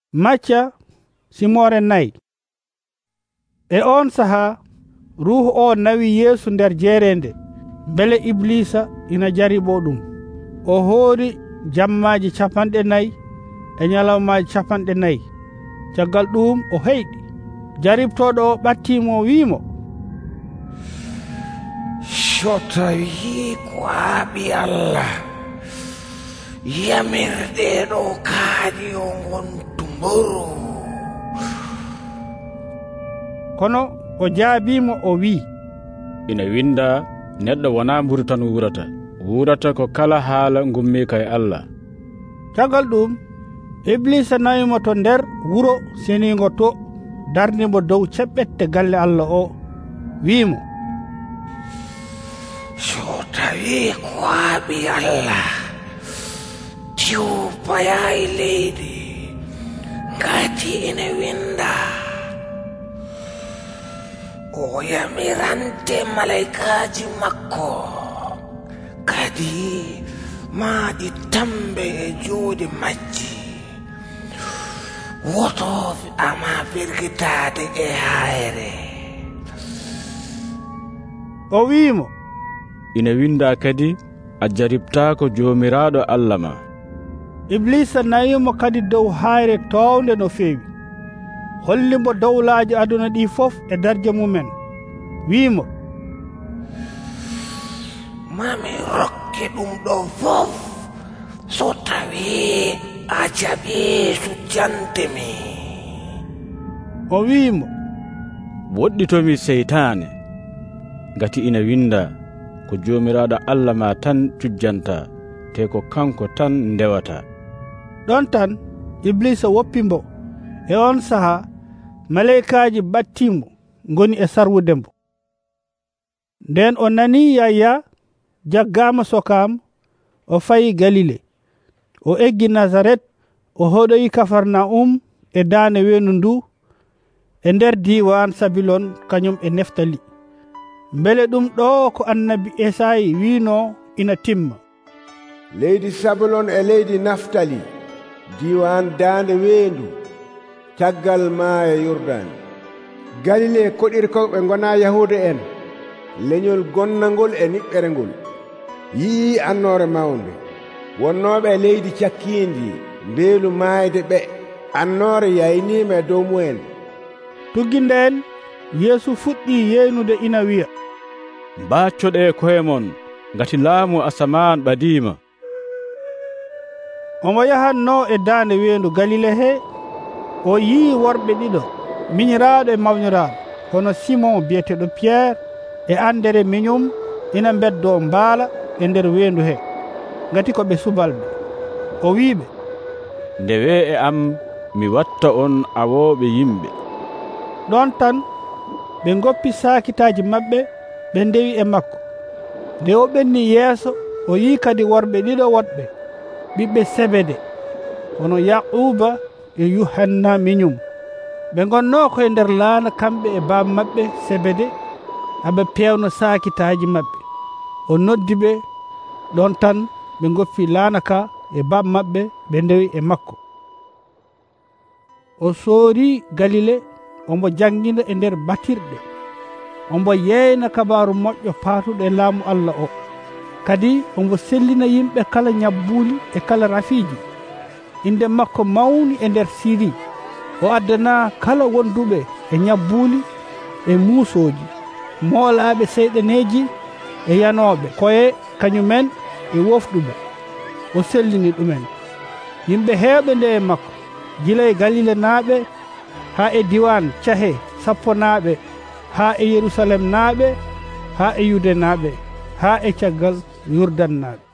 Macca simore nayi. E on saha ruhu o nawi Yesu nder jerende bele Iblisa ina jaribo ɗum. O hoori jammaji 4 e nyalawmaji 4. Caggal ɗum o heyɗi. Jaribtoɗo o ɓattimo wiimo, so tawi ko haaɓi Allah yamirɗe ɗo kaaɗi o ngontu mboro. Kono o jaabimo o wi, ina winda neɗɗo wona mburu tan wurata ko kala haala gummi kay Allah. Caggal ɗum Iblisa nawimo to nder wuro senigo to, darnimo dow ceɓɓette galle Allah o, wiimo, so tawi ko haaɓi Allah tiwpaya e leydi, ngati ina winda o yamirante malaikaji makko, kadi maaɗi tambe e juuɗe majji, wotoɓe ama firgitade e hayre. o wiimo, ina winda kadi a jaribtako jomiraɗo Allah ma. Iblisa nawimo kadi dow hayre townde no feewi, hollimo dowlaji aduna ɗi fof e darje mumen, wiimo, mami rokke ɗum ɗo fof so tawi a jaɓi sujjantemi. o wiimo, woɗɗitomi seytane, ngati ina winda ko jomiraɗo Allah ma tan cujjanta, te ko kanko tan ndewata. ɗon tan Iblisa woppimbo. E on saha malaikaji battimo goni e sarwudembo. Nden o nani Yahya jaggama sokam, o fayi Galile. O eggi Nazaret, o hoɗoyi Kafarnaum e dane wenu ndu e nder diwan Sabilon kañum e Neftali. Bele ɗum ɗo ko annabi Esayi wino ina timma. Leydi Sabilon e leydi Naftali, diwan dande wendu, caggal maaya Yordani. Galile koɗirkoɓe gona Yahuda en, leñol gonnangol e niɓɓere ngol, yii annore mawnde. Wonnoɓe e leydi cakkindi, mbeelu maayde ɓe, annore yaynima e dow mumen. Tuggi nden Yesu fuɗɗi yeynude ina wiya, mbaccoɗe koye mon, ngati laamu asaman ɓadima. omo yahanno e dande wendu Galile he. O yii worɓe ɗiɗo miñiraɗo e mawniraɗo, hono Simon biyeteɗo Pierre e Andere miñum ina beddo mbaala e nder wendu he, ngati ko ɓe subalɓe. O wiiɓe, ndewe e am mi watta on awoɓe yimɓe. ɗon tan ɓe goppi sakitaji maɓɓe, ɓe ndewi e makko. Nde o ɓenni yeeso, o yii kadi worɓe ɗiɗo woɗɓe, ɓiɓɓe Sebede, hono Yaquba e Yuhanna miñum. Ɓe gonno koye nder laana kamɓe e baba maɓɓe Sebede, aɓe pewno sakitaji maɓɓe. O noddi ɓe, ɗon tan ɓe goppi laana ka e baba maɓɓe, ɓe ndewi e makko. O soori Galile, ombo jangina e nder batirɗe, ombo yeyna kabaru moƴƴo patuɗo e laamu Allah o, kadi ombo sellina yimɓe kala ñabbuli e kala rafiji. Inde makko mawni e nder Siri. O addana kala wonduɓe e ñabbuli e muusoji, moolaɓe seyɗaneji e yanoɓe koye kañumen e wofɗuɓe. O sellini ɗumen. Yimɓe heewɓe nde e makko, gila e Galile naaɓe ha e diwan cahe sappo naaɓe, ha e Yerusalem naaɓe, ha e Yude naaɓe, ha e caggal Yurdan naaɓe.